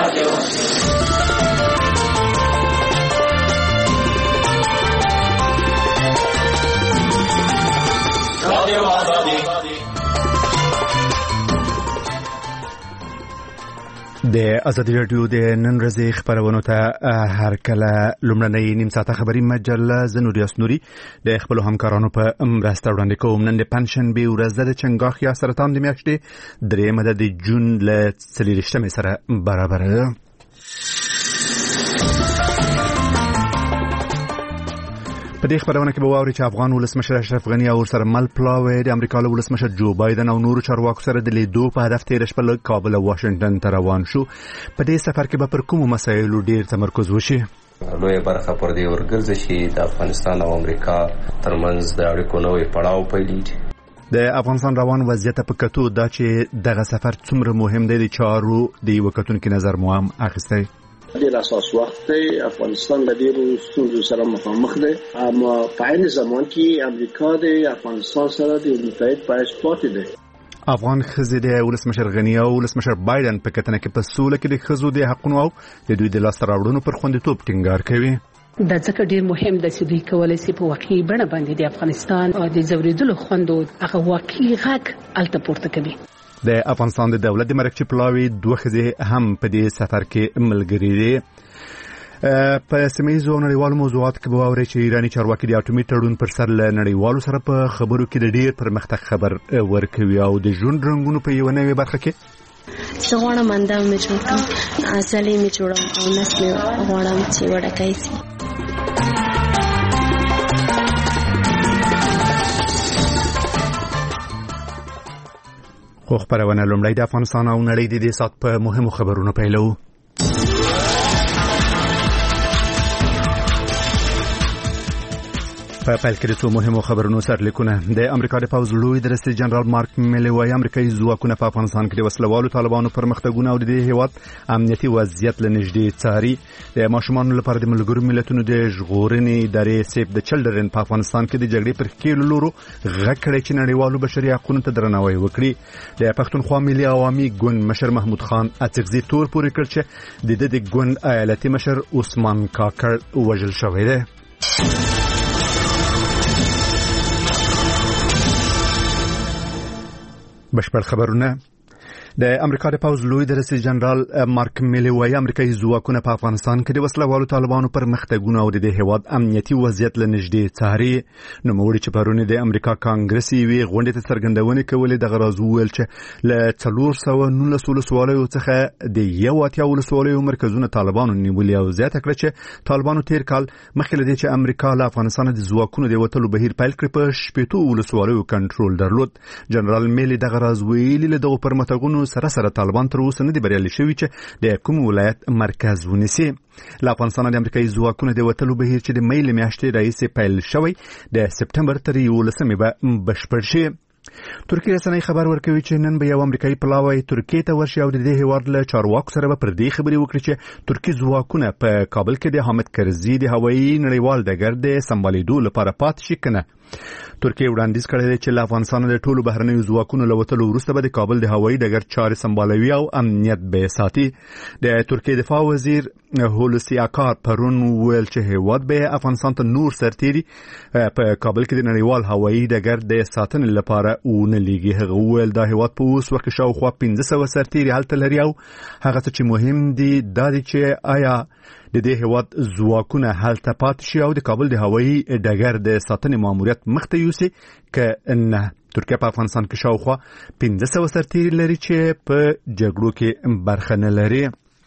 د ازادي راډیو د نن ورځې خبرونو ته هر کله لومړنۍ نیم ساعته خبري مجله زنوري اسنوري د خپل همکارانو په مرسته وړاندې کوم. نن د پنشن به ورځ د چنګاخ یا سرطان د میاشتې 3 د جون له 30 سره برابر ده. په دې خبرونه کې به واوري چې افغان ولسمشر اشرف غنی او سره مل پلاوی د امریکا له ولسمشر جو بایدن او نورو چارواکو سره د لیدو په هدف تیر شپه له کابل او واشنگټن ته روان شو. په دې سفر کې به پر کومو مسایلو ډیر تمرکز وشي؟ لویه برخه پر دې ورګرځي چې د افغانستان او امریکا ترمنځ د اړیکو نوې پړاو پیلېږي. د افغانستان روان وضعیت په کتو دا چې دغه سفر څومره مهم دی د چارو د وکتونکو نظر مو هم اخیستی. ډیر اساس وخت دی. افغانستان له ډیرو ستونزو سره مخامخ دی، اما په عین زمان کې امریکا د افغانستان سره د متحد پایښت پاتې دی. افغان ښځې د ولسمشر غنی او ولسمشر بایدن په کتنه کې په سوله کې د ښځو د حقونو او د دوی د لاسته راوړنو پر خوندیتوب ټینګار کوي. دا ځکه ډیر مهم ده چې دوی کولای شي په واقعي بڼه باندې د افغانستان د زوریدلو خوندو هغه واقعي غږ الته پورته کوي. د افغانستان د دولت د مرکزی پلاوی دوه ښځې هم په دې سفر کې ملګري دي. په سیمه‌ییزو او نړیوالو موضوعاتو کې به واورئ چې ایراني چارواکي د اټومي تړون پر سر له نړیوالو سره په خبرو کې د ډیر پرمختګ خبر ورکوي او د ژوند رنګونو په یوه نوې برخه کې زه غواړم اندام مې جوړ کړم، عضلې مې جوړم او نس مې غواړم چې وډکای شي. خو خبرونه لومړی د افغانستان او نړۍ د دې سات په مهمو خبرونو پیلو. په پیل کې د څو مهمو خبرونو سرلیکونه. د امریکا د پوځ لوی درستي جنرال مارک میلي وايي امریکایي ځواکونه په افغانستان کې د وسلوالو طالبانو پرمختګونه او د هیواد امنیتي وضعیت له نږدې څاري. د ماشومانو لپاره د ملګرو ملتونو د ژغورنې ادارې سیف د چلډرن په افغانستان کې د جګړې پر ښکېلو لورو غږ کړی چې نړیوالو بشري حقوقو ته درناوی وکړي. د پښتونخوا ملي عوامي ګوند مشر محمود خان اڅکزي تور پورې کړ چې د ګوند ایالتي مشر عثمان کاکړ وژل شوی دی. بشپړ خبرونه. د امریکا د پوځ لوی درستي جنرال مارک میلي وايي امریکایي ځواکونه په افغانستان کې د وسلوالو طالبانو پرمختګونه او د هیواد امنیتي وضعیت له نږدې څاري. نو موږ چې پرونه د امریکا کانګرس وی غونډه ته څرګندونه کولې د غراز ویل چې له 419 ولسوالیو څخه د 1 ولسوالیو مرکزونه طالبانو نیولې او زیاته کړه چې طالبانو تیر کال مخکې لدې چې امریکا له افغانستان د ځواکونو د وټلو بهیر پیل کړ په 70 ولسوالیو کنټرول درلود. جنرال میلي د غراز ویل له دغه پرمختګونو سره طالبان تر اوسه نه دی بریالي شوي چې د کوم ولایت مرکز ونیسي. له افغانستان د امریکایي ځواکونو د وټلو بهیر چې د مې له میاشتې راهیسې پیل شوی د سپټمبر تر 11 به بشپړ شي. ترکیه رسنۍ خبر ورکوي چې نن به یو امریکایي پلاوی ترکیه ته ورشي او د دې هیواد له چارواکو سره به پر دې خبرې وکړي چې ترکیه ځواکونه په کابل کې د حامد کرزي د هوایي نړیوال ډګر د سمبالیدو لپاره پات شي کنه. ترکیه وړاندیز کړی دی چې له افغانستان د ټولو بهرنیو ځواکونو له وتلو وروسته به د کابل د هوایي ډګر چارې سمبالوي او امنیت به ساتي. د ترکیه دفاع وزیر هولوسی اکار پرون ویل چې هیواد به افغانستان ته نور سرتیري په کابل کې د نړیوال هوایي ډګر د ساتنې لپاره ونه لیږي. هغه ویل دا هیواد په اوس وخت کې شاوخوا 1500 سرتیري هلته لري او هغه څه چې مهم دي دا دی چې آیا د دې هیواد ځواکونه هلته پاتې شي او د کابل د هوایي ډګر د ساتنې ماموریت مخته یوسي که نه. ترکیه په افغانستان کې شاوخوا 1500 سرتیري لري چې په جګړو کې برخه نه لري.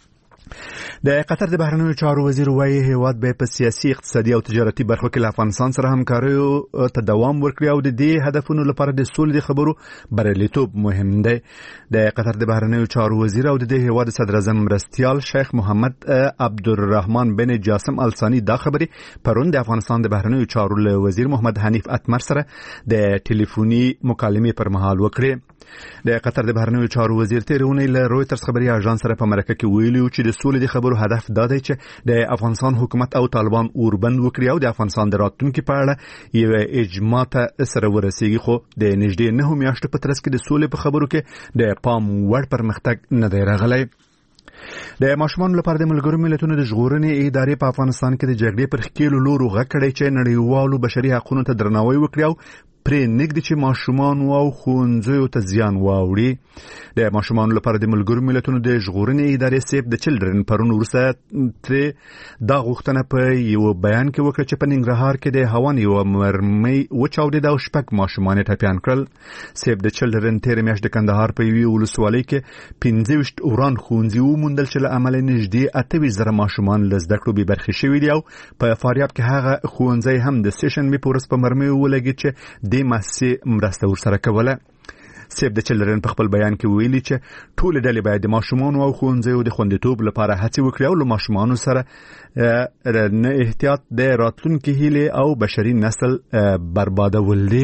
د قطر د بهرنیو چارو وزیر وايي هیواد به په سیاسي اقتصادي او تجارتي برخو کې له افغانستان سره همکاریو ته دوام ورکړي او د دې هدفونو لپاره د سولې د خبرو بریالیتوب مهم دی. د قطر د بهرنیو چارو وزیر او د دې هیواد صدر اعظم مرستیال شیخ محمد عبدالرحمن بن جاسم الثانی دا خبري پرون د افغانستان د بهرنیو چارو وزیر محمد حنیف اتمر سره د ټلیفوني مکالمې پر مهال وکړي. د قطر د بهرنیو چارو وزیر تیرونه له رويټرز خبري اژانس سره په مرکه کې ویلي چې د سولې د خبرو هدف دا دی چې د افغانستان حکومت او طالبان اوربند وکړي او د افغانستان د راتلونکي په اړه یو اجماع ته سره ورسیږي. خو د نږدې 9 میاشتو په ترڅ کې د سولې په خبرو کې د پام وړ پرمختګ نه دی راغلی. د ماشومان لپاره د ملګرو ملتونو د ژغورنې ادارې په افغانستان کې د جګړې پر ښکېلو لورو غږ کړی چې نړیوالو بشري حقوقو ته درناوی وکړي او پرې نږدې چې ماشومان او ښوونځیو ته زیان واوړي. د ماشومان لپاره د ملګرو ملتونو د ژغورنې ادارې سیف د چلډرن پرون وروسته دا غوښتنه په یو بیان کې وکړه چې په ننګرهار کې د هوان یو مرمۍ وچاودېده او 6 ماشومان ټپیان کړل. سیف د چلډرن تیر میاشت د کندهار په یوې ولسوالۍ کې 15 وران ښوونځي وموندل چې له امله نږدې 28,000 ماشومان له زده کړو بې برخې شوي دي او په فاریاب کې هغه ښوونځی هم د سیشنبې په ورځ په مرمۍ ولګېد چې د مؤسسې مرسته ورسره کوله. سیف د چلډرن په خپل بیان کې ویلي چې ټول ډلې باید د ماشومان او ښوونځیو د خوندیتوب لپاره هڅې وکړي او له ماشومان سره نه احتیاط د راتلونکي هیلې او بشري نسل بربادول دي.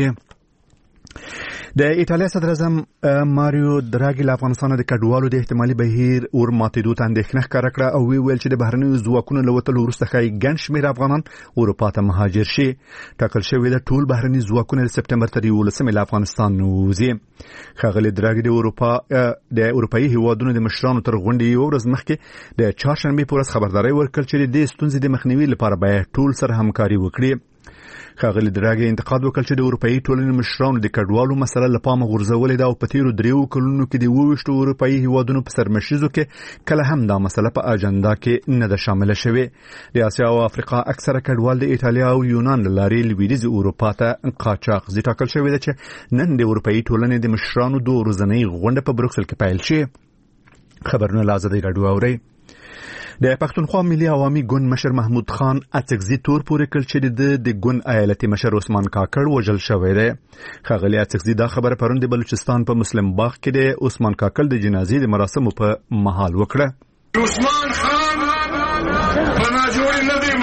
د ایټالیا صدر اعظم ماریو دراګي له افغانستان د کډوالو د احتمالي بهیر ور ماتېدو ته اندېښنه ښکاره کړه او ویل چې د بهرنیو ځواکونو له وتلو وروسته ښایي ګڼ شمېر افغانان اروپا ته مهاجر شي. ټاکل شوې ده ټول بهرني ځواکونه د سپټمبر تر 11 له افغانستان ووځي. ښاغلي دراګي د اروپایي هیوادونو د مشرانو تر غونډې یو ورځ مخکې د چهارشنبې په ورځ خبرداری ورکړ چې د ستونزې د مخنیوي لپاره باید ټول سره همکاري وکړي. ښاغلي دراګي انتقاد وکړ چې د اروپایي ټولنې مشرانو د کډوالو مسله له پامه غورځولې ده او په تیرو 3 کلونو کې د 22 اروپایي هیوادونو په سرمشیزو کې کله هم دا مسله په اجنډا کې نه ده شامله شوې. د اسیا او افریقا اکثره کډوال د ایټالیا او یونان له لارې لویدیځ اروپا ته قاچاق ځي. ټاکل شوې ده چې نن د اروپایي ټولنې د مشرانو 2 ورځنۍ غونډه په بروکسل کې پیل شي. خبرونه له ازادي راډیو اورئ. د پښتونخوا ملي عوامي ګوند مشر محمود خان اڅکزي تور پورې کړ چې د ګوند ایالتي مشر عثمان کاکړ وژل شوی دی. ښاغلي اڅکزي دا خبره پرون د بلوچستان په مسلم باغ کې د عثمان کاکړ د جنازې د مراسمو په مهال وکړه. عثمان خان په ناجوړي نه دی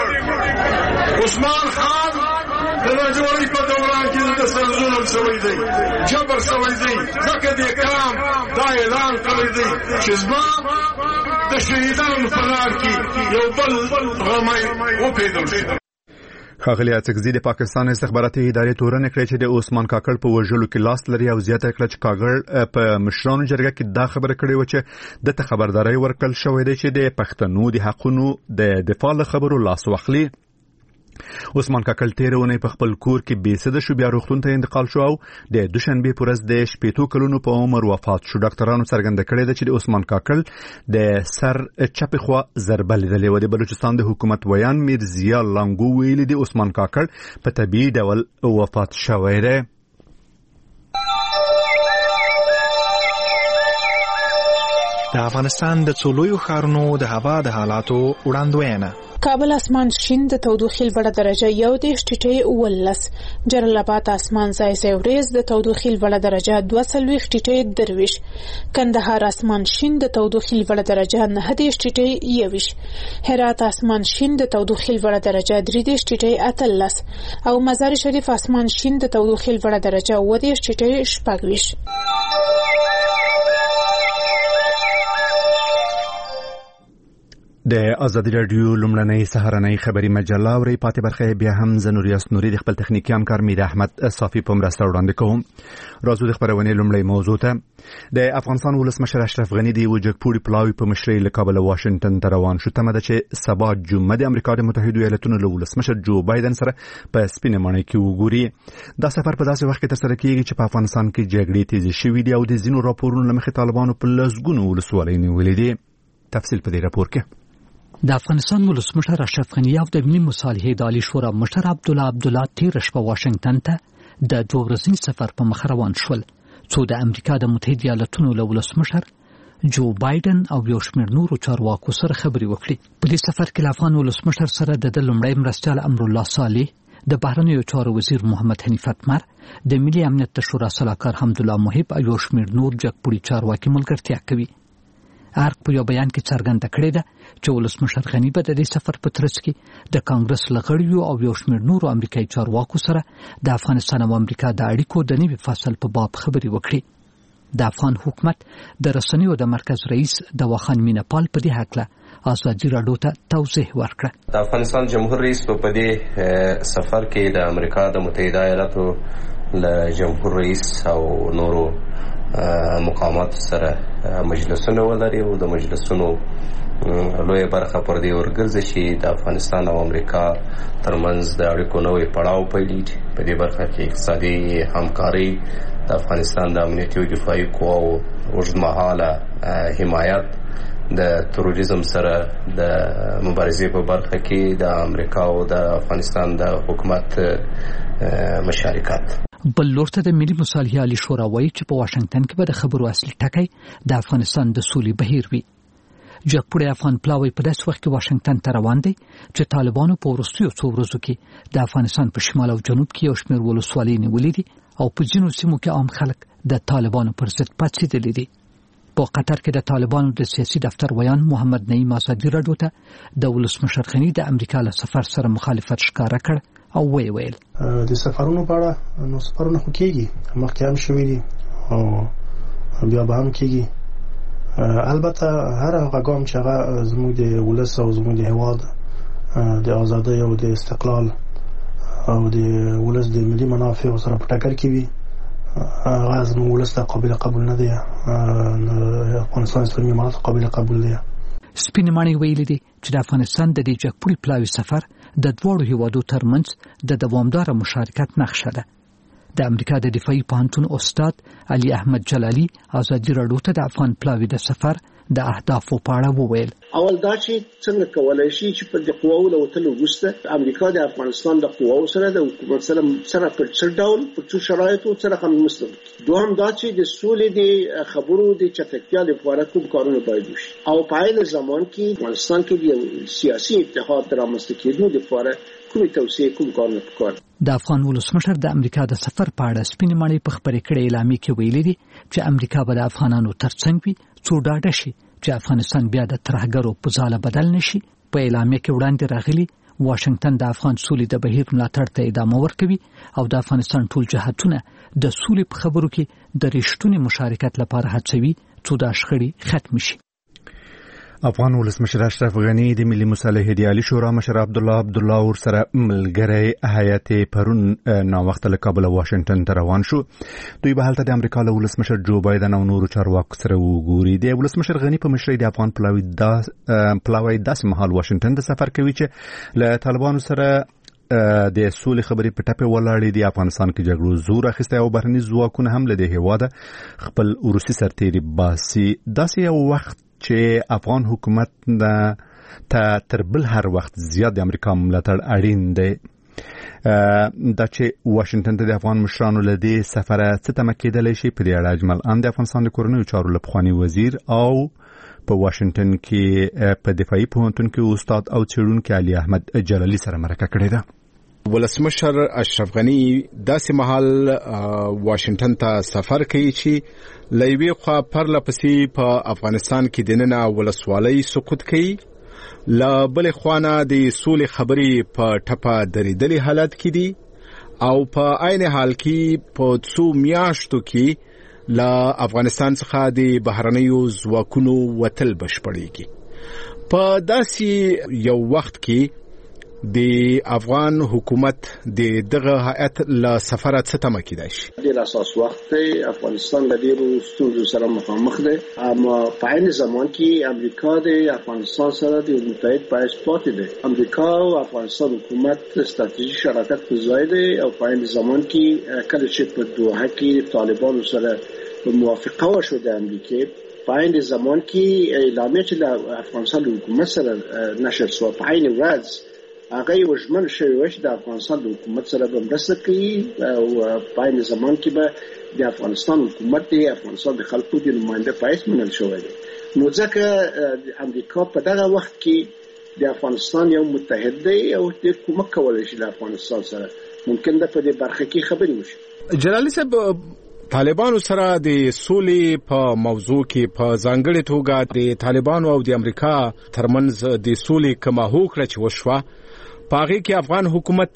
مړ. عثمان خان د ناجوړي په دوران کې د سر ظلم شوی دی، جبر شوی دی، ځکه د کرام دا اعلان کړی دی چې زما د شهیدانو په لار کې یو بل غمی وپیدل شي. ښاغلي اڅکزي د پاکستان استخباراتي ادارې تورنه کړې چې د عثمان کاکړ په وژلو کې لاس لري او زیاته کړه چې کاکړ په مشرانو جرګه کې دا خبره کړې و چې د خبرداري ورکړل شوې ده چې د پښتنو د حقونو د دفاع له خبرو لاس واخلي. عثمان کاکړ تیرونه په خپل کور کې بیسده شو، بیا روغتون ته انتقال شو او د دوشنبه په ورځ د 18 کلونو په عمر وفات شو. ډاکټرانو څرګنده کړې ده چې د عثمان کاکړ د سر چپ خوا ضربه لیدلې و. د بلوچستان د حکومت ویان میرزیا لانګو ویلي دی عثمان کاکړ په طبيعي ډول وفات شوی دی. د افغانستان د څولویو ښارونو د هوا د حالاتو وړاندوینه. کابل اسمان شین د تودوخې لوړه درجه 11 ټیټې 19، جلال آباد اسمان ځای ځای وریځ د تودوخې لوړه درجه 22 ټیټې 23، کندهار اسمان شین د تودوخې لوړه درجه 9 ټیټې 21، هرات اسمان شین د تودوخې لوړه درجه 3 ټیټې 18 او مزار شریف اسمان شین د تودوخې لوړه درجه 10 ټیټې 24. د ازادي راډیو لومړنۍ سهارنۍ خبري مجله اوري. پاتې برخه بیا هم زنوریاس نوري د خپل تخنیکی همکار میر احمد صافي په مرسته وړاندې کوم. راځو د خبرونې لومړی موضوع ته. د افغانستان ولسمشر اشرف غني د وجګپوري پلاوي په مشرۍ له کابل واشنگټن ته روان شو. تمه ده چې سبا جمعه د امریکا د متحده ایالاتونو له ولسمشر جو بایدن سره په سپینه ماڼۍ کې وګوري. دا سفر په داسې وخت کې ترسره کیږي چې په افغانستان کې جګړې تیزې شوې دي او د ځینو راپورونو له مخې طالبانو په لسګونو ولسوالۍ نیولې دي. تفصیل په دې راپور کې. د افغانستان ولسمشر اشرف غني او د ملي مصالحې اداري شورا مشر عبدالله تیر شپه واشنگټن ته د 2 ورځني سفر په مخ روان شول، څو د امریکا د متحده ایالاتونو له ولسمشر جو بایدن او یو شمېر نورو چارواکو سره خبرې وکړي. په دې سفر کې له افغان ولسمشر سره د لومړی مرستیال امرالله صالح، د بهرنیو چارو وزیر محمد حنیف اتمر، د ملي امنیت شورا سلاکار حمدالله محب او یو شمېر نور جګپوړي چارواکي ملګرتیا کوي. ارګ په یو بیان کې څرګنده کړې ده چې ولسمشر غني به د دې سفر په ترڅ کې د کانګرس لغړیو او یو شمېر نورو امریکایي چارواکو سره د افغانستان او امریکا د اړیکو د نوي فصل په باب خبرې وکړي. د افغان حکومت د رسنیو د مرکز رئیس دواخان مینپال په دې حق ازادي راډیو ته توضیح ورکړه. د افغانستان جمهور رئیس په دې سفر کې د امریکا د متحده ایالاتو له جمهور رئیس او نورو مقامات سره مجلسونه ولري او د مجلسونو لویه برخه پر دې ورګرځي چې د افغانستان او امریکا ترمنځ د اړیکو نوې پړاو پیلېږي. په دې برخه کې اقتصادي همکاري، د افغانستان د امنیتي او دفاعي قواو اوږدمهاله حمایت، د تروریزم سره د مبارزې په برخه کې د امریکا او د افغانستان د حکومت مشارکت. بل لور ته د ملي مصالحې عالی شورا وایي چې په واشنگټن کې به د خبرو اصلي ټکی د افغانستان د سولې بهیر وي. جګپوړی افغان پلاوی په داسې وخت کې واشنگټن ته روان دی چې طالبانو په وروستیو څو ورځو کې د افغانستان په شمال او جنوب کې یو شمېر ولسوالۍ نیولې دي او په ځینو سیمو کې عام خلک د طالبانو پر ضد پاڅېدلي دي. په قطر کې د طالبانو د سیاسي دفتر ویان محمد نعیم ازادي راډیو ته د ولسمشر غني د امریکا له سفر سره مخالفت ښکاره کړ او ویل د سفرونو په اړه نو سفرونه خو کېږي، مخکې هم شوي دي او بیا به هم کېږي. البته هر هغه ګام چې هغه زموږ د ولس او زموږ د هېواد د ازادۍ او د استقلال او د ولس د ملي منافعو سره په ټکر کې وي، هغه زموږ ولس ته قابل قبول نه دی. افغانستان اسلامي امارات قابل قبول دی. سپین ماڼۍ ویلي دي چې د افغانستان د دې جګپوړي پلاوي سفر د دواړو هیوادو ترمنځ د دوامدار مشارکت نښه ده. د امریکا د دفاعي پوهنتون استاد علي احمد جلالي ازادي راډیو ته د افغان پلاوي د سفر د اهدافو په اړه وویل. اول دا چې څنګه کولای شي چې په دې قواو له وتلو وروسته امریکا د افغانستان د قواو سره د حکومت سره په څه ډول په څه شرایطو سره هممستل. دوهم دا چې د سولې د خبرو د چټکتیا لپاره کوم کارونه باید وشي او په عین زمان کې افغانستان کې د سیاسي اتحاد رامنځته کېدو لپاره کومې توصیې کوم کارونه پکار. د افغان ولسمشر د امریکا د سفر په اړه سپین ماڼۍ په خبرې کړې اعلامیه کې ویلي دي چې امریکا به د افغانانو ترڅنګ وي څو ډاډه شي چې افغانستان بیا د ترهګرو په ځاله بدل نشي. په اعلامیه کې وړاندې راغلي واشنگټن د افغان سولې د بهیر ملاتړ ته ادامه ورکوي او د افغانستان ټول جهاتونه د سولې په خبرو کې د رښتوني مشارکت لپاره هڅوي څو د شخړې ختم شي. افغان ولسمشر اشرف غنی د ملي مصالحې د عالی شورا مشر عبدالله ور سره ملګری هیئت پرون نا وخت له کابل واشنگټن ته روان شو. دوی به هلته د امریکا له ولسمشر جو بایدن او نورو چارواکو سره وګوري. د ولسمشر غنی په مشرۍ د افغان پلاوی داسې مهال واشنگټن ته سفر کوي چې له طالبانو سره د سولې خبرې په ټپه ولاړې دي. افغانستان کې جګړو زور اخیسته او بهرني ځواکونه هم له دې هیواده خپل روسي سرتېري باسي. داسې یو وخت چې افغان حکومت ته تر بل هر وخت زیات د امریکا ملاتړ اړین دی. دا چې واشنگټن ته د افغان مشرانو له دې سفره څه تمه کېدلی شي، په دې اړه اجمل ان د افغانستان د کورنیو چارو له پخواني وزیر او په واشنگټن کې په دفاعي پوهنتون کې استاد او څېړونکی علي احمد جلالي سره مرکه کړې ده. ولسمشر اشرف غنی داسې مهال واشنگټن ته سفر کوي چې لوی خوا پرله پسې په افغانستان کې دننه ولسوالۍ سقوط کوي، لا بل خوانه د سولې خبرې په ټپه درېدلې حالت کې دي او په عین حال کې په څو میاشتو کې لا افغانستان څخه د بهرنیو ځواکونو وتل بشپړېږي. په داسې یو وخت کې د افغان حکومت د دغه هیئت له سفره څه تمه کېدای شي؟ ډېر اساس وخت دی. افغانستان له ډېرو ستونزو سره مخامخ دی، اما په عین زمان کې امریکا د افغانستان سره د متحد په حیث پاتې دی. امریکا او افغانستان حکومت ستراتیژیک شراکت په ځای دی او په عین زمان کې کله چې په دوحه کې طالبانو سره موافقه وشوه د امریکا، په عین زمان کې اعلامیه چې له افغانستان حکومت سره نشر شوه په عین ورځ هغه وژمن شوی و چې د افغانستان د حکومت سره به مرسته کوي او په عین زمان کې به د افغانستان حکومت د افغانستان د خلکو د نماینده په حیث منل شوی دی. نو ځکه امریکا په دغه وخت کې د افغانستان یو متحد دی او د کومک کولای شي له افغانستان سره ممکن ده په دې برخه کې خبرې وشي. جلالي صاحب، طالبانو سره د سولې په موضوع کې په ځانګړې توګه د طالبانو او د امریکا ترمنځ د سولې کومه هوکړه چې وشوه په هغې کې افغان حکومت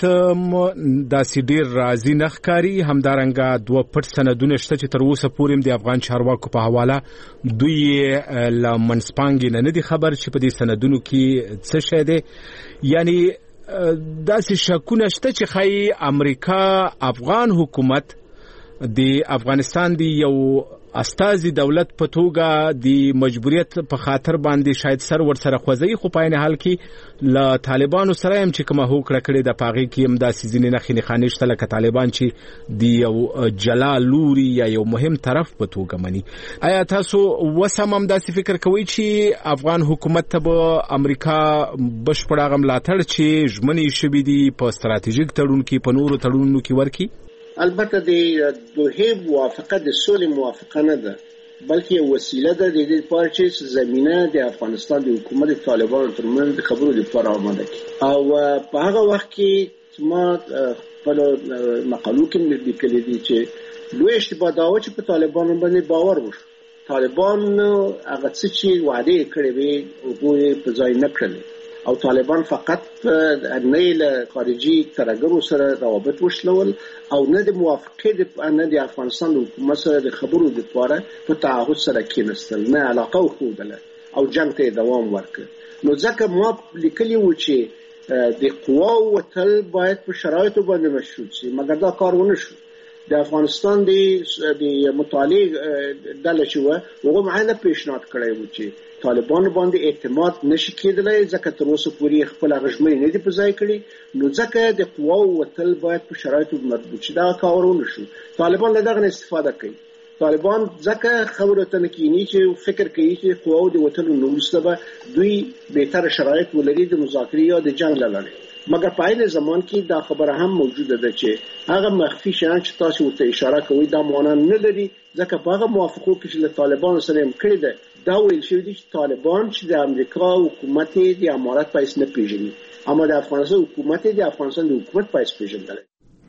داسې ډېر راضي نه ښکاري. همدارنګه 2 پټ سندونه شته چې تر اوسه پورې د افغان چارواکو په حواله دوی له منځپانګې نه دي خبر چې په دې سندونو کې څه شی دی. یعنی داسې شکونه شته چې ښایي امریکا افغان حکومت د افغانستان دی یو استازي دولت په توګه د مجبوریت په خاطر باندې شاید سر ورسره خوځي، خو په عین حال کې له طالبانو سره هم چې کومه هوکړه کړې د پاغي کې هم د سيزنې نه خني شته لکه طالبان چې د یو جلا لوري یا یو مهم طرف په توګه مني. آیا تاسو وسم هم داسې فکر کوئ چې افغان حکومت ته به امریکا بشپړه ملاتړ چې ژمنې شوې دي په ستراتیژیک تړون کې په نورو تړونونو کې ورکي؟ البته د دوه موافقه د سولې موافقه نه ده، بلکې یو وسیله ده د دې لپاره چې زمينه د افغانستان د حکومت طالبانو ترمنځ د خبرو لپاره آماده کړي. او په هغه وخت کې ما په مقالو کې لیکلي دي چې لوی اشتباه دا و چې په طالبانو باندې باور وشو. طالبان هغه څه چې وعده کړې وي هغه په ځای نه کړل، او طالبان فقط نه له خارجي ترګرو سره روابط وشلول او نه د موافقه نه د افغانستان د حکومت سره د خبرو لپاره په تعهد سره کېنستل، نه علاقه وښودله او جنگ ته دوام ورکړ. نو ځکه ما لیکلي و چې د قواو وتل باید په شرایطو باندې مشروط شي، مګر دا کار ونه شو. د افغانستان د مطالعه ډله چې و هغه معاینه پیشنهاد کړی و چې طالبان باندې اعتماد نشي کېدلای ځکه تر اوسه پورې خپل غژمنې نه دي په ځای کړي، نو ځکه د قواو وتل باید په شرایطو مربوط شي. دا کارونه شو. طالبان له دغه استفاده کوي. طالبان ځکه خبرو ته نه کینی چې فکر کوي چې قواو د وتلو نو وروسته به دوی بهتر شرایط ولري د مذاکرې یا د جنگ لپاره. مګر په عین زمان کې دا خبره هم موجوده ده چې هغه مخفي شیان چې تاسو ورته اشاره کوئ دا معنا نه لري، ځکه په هغه موافقو کې چې له طالبانو سره هم کړی ده دا ویل شوی دی چې طالبان چې د امریکا حکومت د امارات په اساس نه پیژني، اما د افغانستان حکومت د افغانستان د حکومت په اساس پیژندل.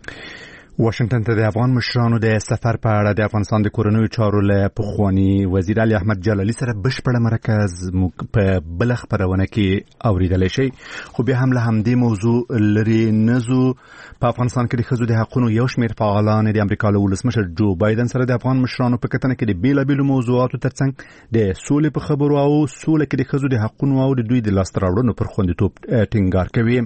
واشنگټن ته د افغان مشرانو د سفر په اړه د افغانستان د کورنیو چارو له پخوانی وزیر علي احمد جلالي سره بشپړه مرکز په بل خبرونه کې اوریدل شي، خو به هم له همدې موضوع لري نزو. په افغانستان کې د خزو د حقوقو یو شمېر فعالان د امریکا له ولسمشر جو بایدن سره د افغان مشرانو په کتنه کې د بیلابیلو موضوعاتو ترڅنګ د سولې په خبرو او سولې کې د خزو د حقوقو او د دوی د لاستراوړنو پر خوندیتوب ټینګار کوي.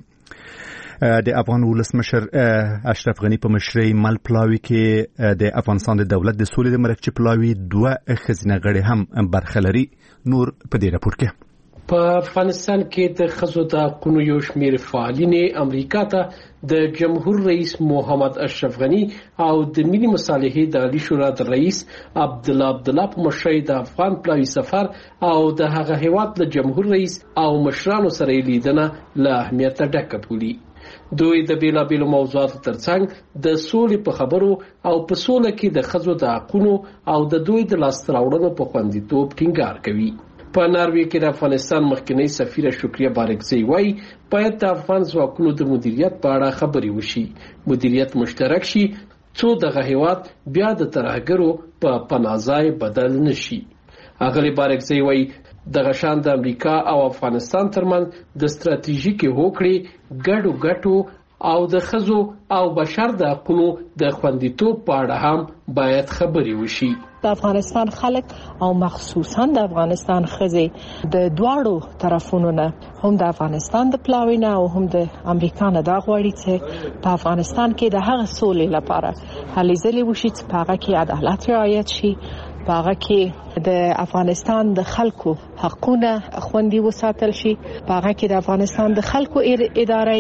د افغان ولسمشر اشرف غنی په مشرۍ مل پلاوی کې د افغانستان د دولت د سولې د مرکچ پلاوی دوه خزینه غړي هم برخه لري. نور په دې راپور کې په افغانستان کې د خزو د حقوقو یو شمېر فعالین امریکا ته د جمهور رئیس محمد اشرف غنی او د ملي مصالحې د عالی شورا د رئیس عبدالله په مشرۍ د افغان پلاوی سفر او د هغه هیواد د جمهور رئیس او مشرانو سره لیدنه له اهمیت ډکه بولي. دوی د بیلابیلو موضوعاتو ترڅنګ د سولې په خبرو او په سوله کې د خزو د حقوقو او د دوی د لاستراوړنو په خوندیتوب ټینګار کوي. په ناروې کې د افغانستان مخکنی سفیر شکریه بارکزی وایي باید د افغان ځواکونو د مدیریت په اړه خبرې وشي، مدیریت مشترک شي څو دغه هیواد بیا د ترهګرو په پناهځای بدل نشي. اغلی بارکزی وایي دغه شان د امریکا او افغانستان ترمنځ د ستراتیژیکي هوکړې ګډو او د خزو او بشر د حقوقو د خوندیتوب په اړه هم باید خبرې وشي. د افغانستان خلک او مخصوصا د افغانستان خزې د دواړو طرفونو نه هم د افغانستان د پلاوینه او هم د امریکا نه دا غواړي چې په افغانستان کې د هغه سولې لپاره هلې ځلې وشي چې په هغه کې عدالت رعایت شي، په هغه کې د افغانستان د خلکو حقونه خوندي وساتل شي، په هغه کې د افغانستان د خلکو ادارې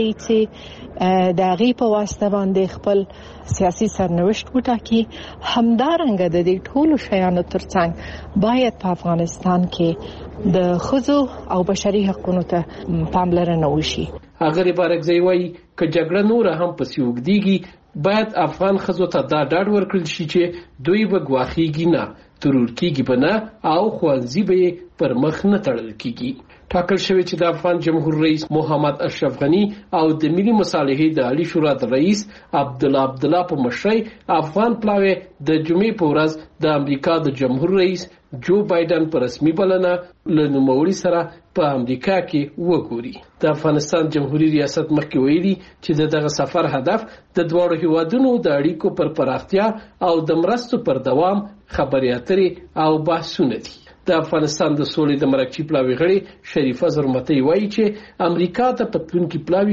چې د هغې په واسطه باندې خپل سیاسي سرنوشت وټاکي. همدارنګه د دې ټولو شیانو ترڅنګ باید په افغانستان کې د ښځو او بشري حقوقو ته پاملرنه وشي. هغه بارکزی وایي که جګړه نور هم پسې اوږدیږي باید افغان ښځو ته دا ډاډ ورکړل شي چې دوی به ګواښیږي نه، ترور کېږي به نه او ښوونځي به پر مخ نه تړل کېږي. ټاکل شوی چې د افغان جمهور رئیس محمد اشرف غنی او د ملي مصالحې د عالی شورا د رئیس عبدالله په مشرۍ افغان پلاوی د جمعې په ورځ د امریکا د جمهور رئیس جو بایدن په رسمي بلنه له نوموړي سره په امریکا کې وګوري. د افغانستان جمهوریت ریاست مخکې ویلي چې دغه سفر هدف د دواړو هیوادونو د اړیکو پر پراختیا او د مرستو پر دوام خبرې اترې او بحثونه دي. د افغانستان د سولې د مرکچی پلاوی غړي شریفه زرمتي وایي چې امریکا ته په تلونکي پلاوی کې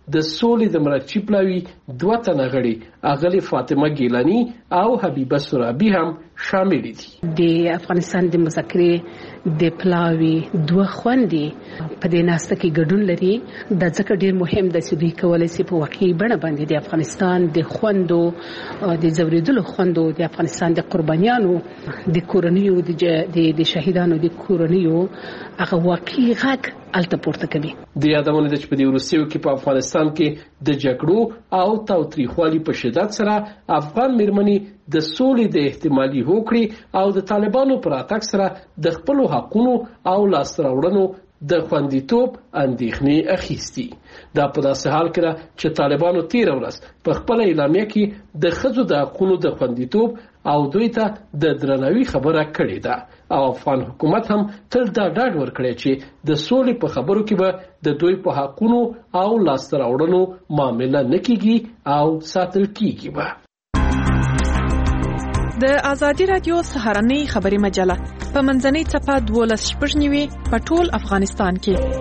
د سولې د مرکچی پلاوی 2 تنه غړي اغلی فاطمه ګیلانی او حبیبه سرابی هم شامل دي. د افغانستان د مذاکرې د پلاوی 2 خوندې په دې ناسته کې ګډون لري. د ځکه ډیر مهم د سودی کولای شي په واقعي بڼه باندې د افغانستان د خوندو د زوریدلو خوندو د افغانستان د قربانیانو د کورنیو د شهیدانو د کورنیو هغه واقعي غږ الته پورته کوي. د یادونه د په روسیو کې په افغانستان کې د جګړو او تاوتریخوالي په شدت سره افغان میرمنې د سولې د احتمالي هوکړې او د طالبانو پر اتاک سره د خپل حقوقو او لاسته د خوندیتوب اندېښنې اخیستي. دا په داسې حال کې چې طالبانو 13 ورځ په خپل اعلامیه کې د ښځو د حقوقو د خوندیتوب او دوی ته د درناوي خبره کړې ده او افغان حکومت هم تل دا ډاډ ورکړی چې د سولې په خبرو کې به د دوی په حقوقو او لاسته راوړنو معامله نه کیږي او ساتل کیږي به. د ازادي رادیو سهارنۍ خبري مجله په منځنۍ چپه 12:09 په ټول افغانستان کې.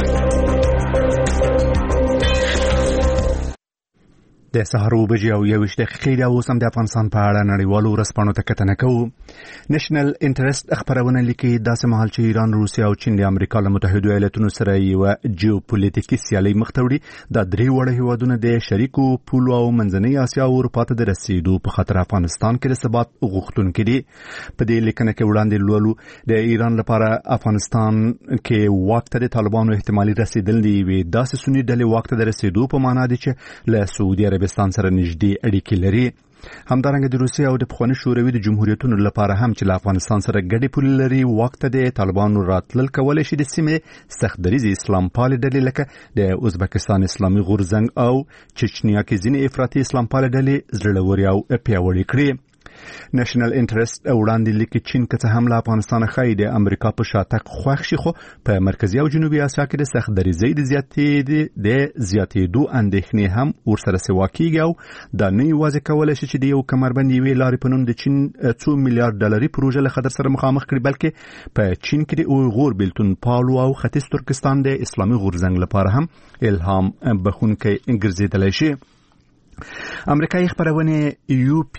د سهار 9:21 دقیقې د اوس هم د افغانستان په اړه نړیوالو ورځپاڼو ته کتنه کوو. نېشنل انټرست خبرونه لیکي داسې مهال چې ایران، روسیا او چین د امریکا له متحده ایالاتونو سره یو جیوپولیټیکي سیالي مخ ته وړي، دا درې وړه هیوادونه د شریکو پولو او منځنۍ اسیا او اروپا ته د رسیدو په خاطر افغانستان کې د ثبات غوښتونکي دي. په دې لیکنه کې وړاندې لولو د ایران لپاره افغانستان کې واک ته د طالبانو احتمالي رسیدل دی وي داسې سنی ډلې واک ته د رسیدو په معنا دي چې له سعودي عربستان سره نږدې اړیکې لري. همدارنګه د روسیې او د پخواني شوروي د جمهوریتونو لپاره هم چې له افغانستان سره ګډې پولې لري واک ته د طالبانو راتلل کولای شي د سیمې سختدریزې اسلام پالې ډلې لکه د ازبکستان اسلامي غورځنګ او چچنیا کې ځینې افراطي اسلام پالې ډلې زړورې او پیاوړې کړي. نېشنل انټرست وړاندې لیکي چین که څه هم له افغانستان خای د امریکا په شاتګ خوښ شي، خو په مرکزی او جنوبي اسیا کې د سختدریزۍ د زیاتېدو اندېښنې هم ورسره سوا کیږي او دا نه یوازې کولای شي چې د یو کمربند یوې لارې په نوم د چین 2 میلیارډ ډالري پروژه له خطر سره مخامخ کړي، بلکې په چین کې د اویغور بیلتون پالو او ختیځ ترکستان د اسلامي غورځنګ لپاره هم الهام بخښونکی ګرځېدلی شي. امریکایي خبرونه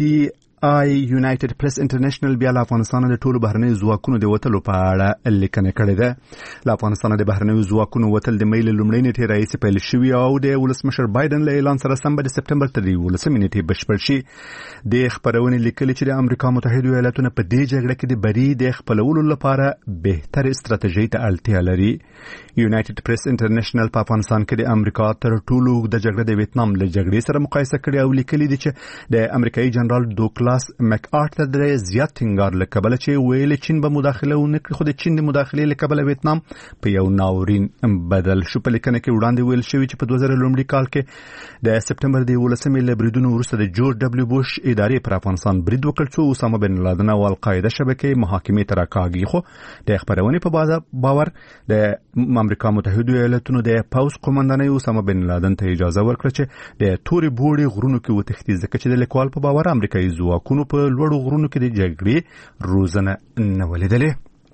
یونایټډ پریس انټرنیشنل بیا له افغانستان د ټولو بهرنیو ځواکونو د وتلو په اړه لیکنه کړې ده. له افغانستان د بهرنیو ځواکونو وتل د مې له لومړۍ نیټې راهیسې پیل شوي او د ولسمشر بایدن له اعلان سره سم به د سپټمبر تر 11 نیټې بشپړ شي. د خبرونې لیکلي چې د امریکا متحده ایالاتونه په دې جګړه کې د بری د خپلولو لپاره بهتر استراتیژي ته اړتیا لري. یونایټډ پریس انټرنیشنل په افغانستان کې د امریکا تر ټولو د جګړې د ویتنام له جګړې سره مقایسه کړي او لیکلي دي چې د امریکایي جنرال دوکلاس مک آرتر د زیات ټینګار له کبله چې ویل چین به مداخله ونکړي، خو د چین د مداخلې له کبله ویتنام په یو ناورین بدل شو. په لیکنه کې وړاندې ویل شوی چې په 2000 کال کې د سپټمبر د 11 له بریدونو وروسته د جورج دبليو بوش ادارې پر افغانستان برید وکړ څو اسامه بن لادن او القاعده شبکې محاکمې ته راکاږي. خو د خبرونې په باور د امریکا متحده ایالاتونو د پوځ قومندانۍ اسامه بن لادن ته اجازه ورکړه چې د توري بوړي غرونو کې وتښتي، ځکه چې د لیکوال په باور امریکایي ځواکونو په لوړو غرونو کې د جګړې روزنه نه ولیدلې.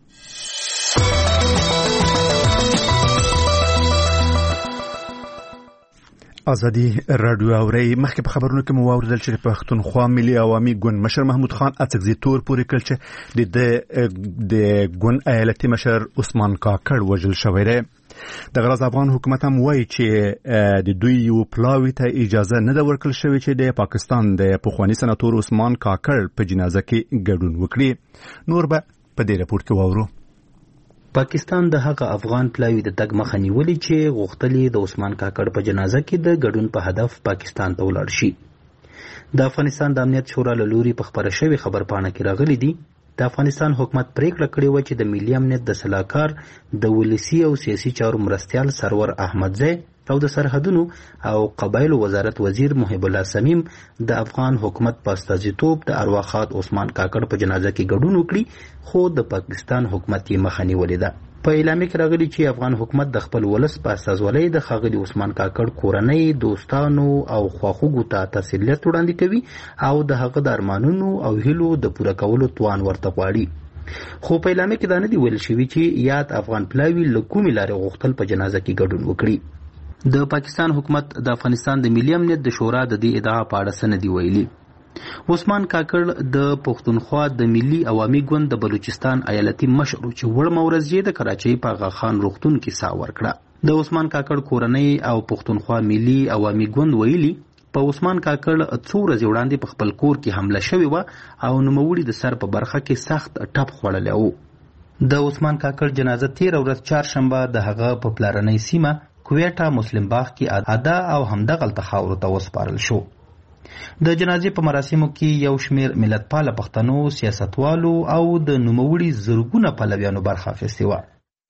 ازادي رادیو اوري مخکې په خبرونو کې مو واوریدل چې په پښتونخوا ملي عوامي ګوند مشر محمود خان اڅکزي تور پورې کړ چې د ګوند ایالتي مشر عثمان کاکړ وژل شوی دی. د غرض افغان حکومت هم وایي چې د دوی یو پلاوی ته اجازه نه ده ورکړل شوې چې د پاکستان د پخواني سناتور عثمان کاکړ په جنازه کې ګډون وکړي. نور به په دې راپور کې واورو. پاکستان د هغه افغان پلاوی د تګ مخه نیولې چې غوښتلې د عثمان کاکړ په جنازه کې د ګډون په هدف پاکستان ته ولاړ شي. د افغانستان د امنیت شورا له لوري په خبره شوی خبرپاڼه کې راغلي دي د افغانستان حکومت پریکړه کړې و چې د ملي امنیت د سلاکار د ولسی او سیاسي چارو مرستیال سرور احمدزی او د سرحدونو او قبایلو وزارت وزیر محب الله سمیم د افغان حکومت په استازیتوب د ارواښاد عثمان کاکړ په جنازه کې ګډون وکړي، خو د پاکستان حکومت یې مخه نیولې ده. په اعلامیه کې راغلي چې افغان حکومت د خپل ولس په استازولۍ د ښاغلي عثمان کاکړ کورنۍ، دوستانو او خواخوږو ته تسلیت وړاندې کوي او د هغه د ارمانونو او هیلو د پوره کولو توان ورته غواړي. خو په اعلامیه کې دا نه دی ویل شوي چې یاد افغان پلاوي له کومې لارې غوښتل په جنازه کې ګډون وکړي. د پاکستان حکومت د افغانستان د ملي امنیت د شورا د دې ادعا په اړه څه نه دي ویلي. عثمان کاکړ د پښتونخوا د ملي عوامي ګوند د بلوچستان ایالتي مشر چې وړمه ورځ یې د کراچۍ په آغا خان روغتون کې ساه ورکړه. د عثمان کاکړ کورنۍ او پښتونخوا ملي عوامي ګوند ویلي په عثمان کاکړ څو ورځې وړاندې په خپل کور کې حمله شوې وه او نوموړي د سر په برخه کې سخت ټپ خوړلی و. د عثمان کاکړ جنازه تېره ورځ چهارشنبه د هغه په پلارنۍ سیمه کویټه مسلم باغ کې ادا او همدغلته خاورو ته وسپارل شو. د جنازې په مراسمو کې یو شمېر ملتپاله پښتنو، سیاستوالو او د نوموړي زرګونه پلویانو برخه اخیستې وه.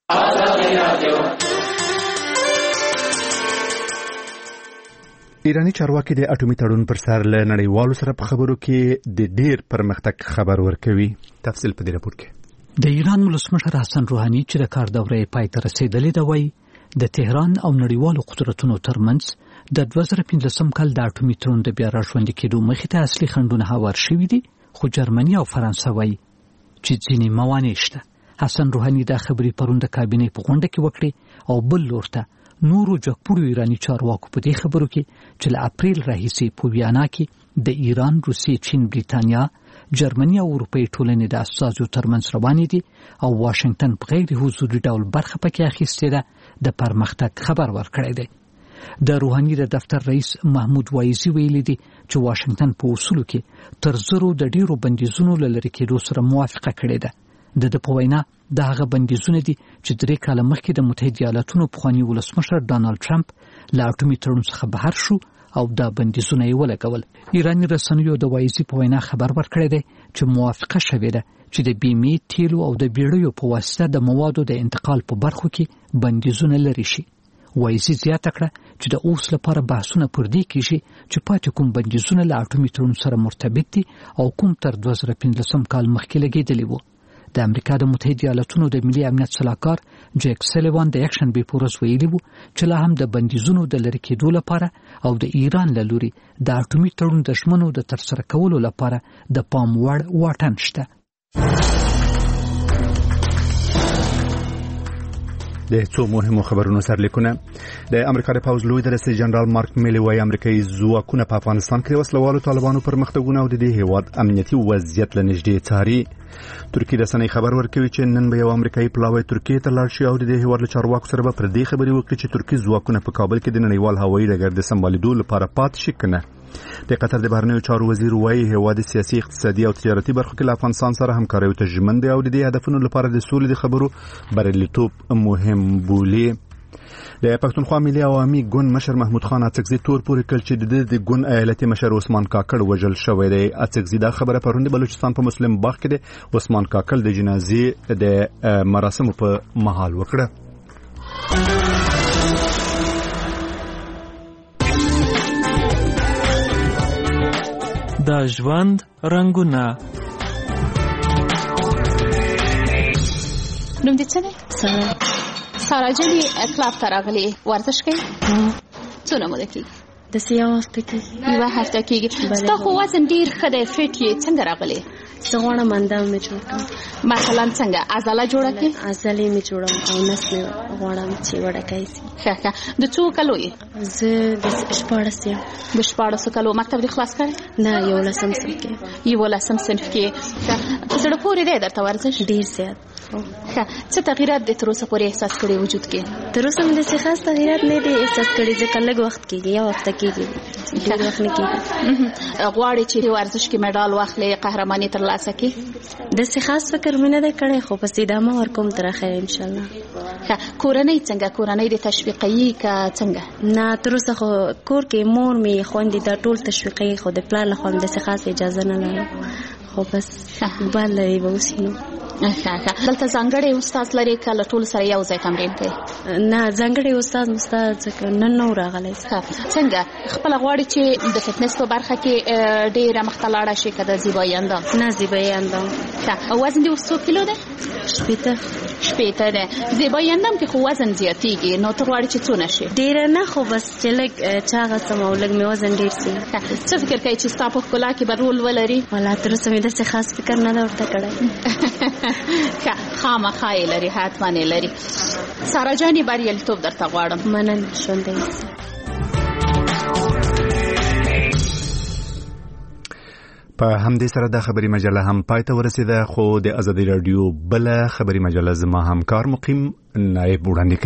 ایرانی چارواکي د اټومي تړون پر سر له نړیوالو سره په خبرو کې د ډیر پرمختګ خبر ورکوي. تفصیل په دې راپور کې. د ایران ولسمشر حسن روحاني چې د کار دورې پای ته رسیدلې ده وایي د تهران او نړیوالو قدرتونو ترمنځ د 2015 کال د اټومي تړون د بیا راژوندي کېدو مخې ته اصلي خنډونه هوار شوي دي، خو جرمني او فرانسه وایي چې ځینې موانع شته. حسن روحاني دا خبرې پرون د کابینې په غونډه کې وکړې او بل لور ته نورو جګپوړو ایرانی چارواکو په دې خبرو کې چې له اپریل راهیسې په ویانا کې د ایران، روسیې، چین، بریتانیا، جرمني او اروپایي ټولنې د استازو ترمنځ روانې دي او واشنگټن په غیر حضوري ډول برخه پکې اخیستې ده د پرمختګ خبر ورکړی دی. د روحاني د دفتر رئیس محمود وایزي ویلي دي چې واشنگټن په اصولو کې تر زرو د ډیرو بندیزونو له لرې کېدو سره موافقه کړې ده. د په وینا د هغه بندیزونه دي چې 3 کاله مخکې د متحده ایالاتونو پخوانی ولسمشر ډانلډ ټرمپ له اټومي تړون څخه بهر شو او دا بندیزونه یې ولګول. ایرانی رسنیو د وایزي په وینا خبر ورکړی دی چې موافقه شوې ده چې د بیمې، تیلو او د بیړیو په واسطه د موادو د انتقال په برخو کې بندیزونه لري شي. وایزي زیاته کړه چې د اوس لپاره بحثونه پر دې کېږي چې پاتې کوم بندیزونه له اټومي تړون سره مرتبط دي او کوم تر 2015 کال مخکې لګېدلي وو. د امریکا د متحده ایالاتونو د ملي امنیت صلاحکار جیک سلیوان د یک شنبې په ورځ ویلي وو چې لا هم د بندیزونو د لرې کېدو لپاره او د ایران له لوري د اټومي تړون د ژمنو د ترسره کولو لپاره د پام وړ واټن شته. د څو مهمو خبرونو سرلیکونه. د امریکا د پوځ لوی درسي جنرال مارک میلی وايي امریکایي ځواکونه په افغانستان کې وسلوالو طالبانو پرمختګونه او د دې هیواد امنیتي وضعیت له نږدې څاري. ترکیه رسنۍ خبر ورکوي چې نن به یو امریکایي پلاوی ترکیه ته لاړ شي او د دې هیواد له چارواکو سره به پر دې خبرې وکړي چې ترکیه ځواکونه په کابل کې د نړیوال هوایي ډګر د سمبالېدو لپاره پاتې شي کنه. د قطر د بهرنیو چارو وزیر وايي هیواد سیاسي، اقتصادي او تجارتي برخو کې له افغانستان سره همکاري ته ژمن دی او د دې هدفونو لپاره د سولې د خبرو بریالیتوب مهم بولي. د پښتونخوا ملي عوامي ګوند مشر محمود خان اڅکزي تور پورې کړ چې د ګوند ایالتي مشر عثمان کاکړ وژل شوی دی. اڅکزي دا خبره پرون د بلوچستان په مسلم باغ کې د عثمان کاکړ د جنازې د مراسمو په مهال وکړه. د ژوند رنگونه. نوم دې څه دی؟ سارا جلي کلاب ته راغلې، ورزش کوي؟ څونه موده کېږي؟ داسې یو هفته کېږي. یوه هفته کېږي. ستا خو وزن ډېر ښه دی، فټ یې. څنګه راغلې؟ زه غواړم اندام مې جوړ کړم. مثلا څنګه؟ عضله جوړه کړې؟ عضلې مې جوړم او نس مې غواړم چې وډکای شي. ښه ښه. د څو کلو یې؟ زه د 14 یم. د 14 کلو. مکتب دې خلاص کړی؟ نه، 11 صنف کې. 11 صنف کې. په زړه پورې دی درته ورزش؟ ډېر زیات. ښه. څه تغیرات دې تر اوسه پورې احساس کړي وجود کې؟ تر اوسه مې داسې خاص تغیرات نه دي احساس کړي، ځکه لږ وخت کېږي، یو هفته کېږي، ډېر وخت نه کېږي. غواړې چې ورزش کې مډال واخلې، قهرماني ترلاسه کړې؟ داسې خاص فکر مې نه دی کړی، خو پس ادامه ورکوم تر اخره انشاءالله. ښه. کورنۍ څنګه؟ کورنۍ دې تشویقوي که څنګه؟ نه، تر اوسه خو کور کې مور مې، خویندې دا ټول تشویقوي، خو د پلار له خوا مې داسې خاص اجازه نه لرم، خو بس بال لري به اوسي نو. دلته ځانګړی استاد لري که له ټولو سره یو ځای تمرین کوي؟ نه، ځانګړی استاد مستاد ځکه نن نه راغلی. څنګه خپله غواړي چې د فټنس په برخه کې ډېره مخته لاړه شي که د زیبایي اندام؟ نه، زیبایي اندام. وزن دې اوس څو کیلو دی؟ شپېته ده. زیبا یندم کې خو وزن زیاتېږي، نو ته غواړې چې څونه شي؟ ډېره نه، خو بس چې لږ چاغه سم او لږ مې وزن ډېر سي. څه فکر کوې چې ستا په ښکلا کې به رول ولري؟ والله تر اوسه مې داسې خاص فکر نه ده ورته کړی. ښه، خامخا یې لري، حتما یې لري. سارا جانې بریالیتوب درته غواړم. مننه، ژوندی اوسه. په همدې سره د خبري مجله هم پای ته ورسیده، خو د ازادي رادیو بل خبري مجله زما همکار مقیم نائب وړاندې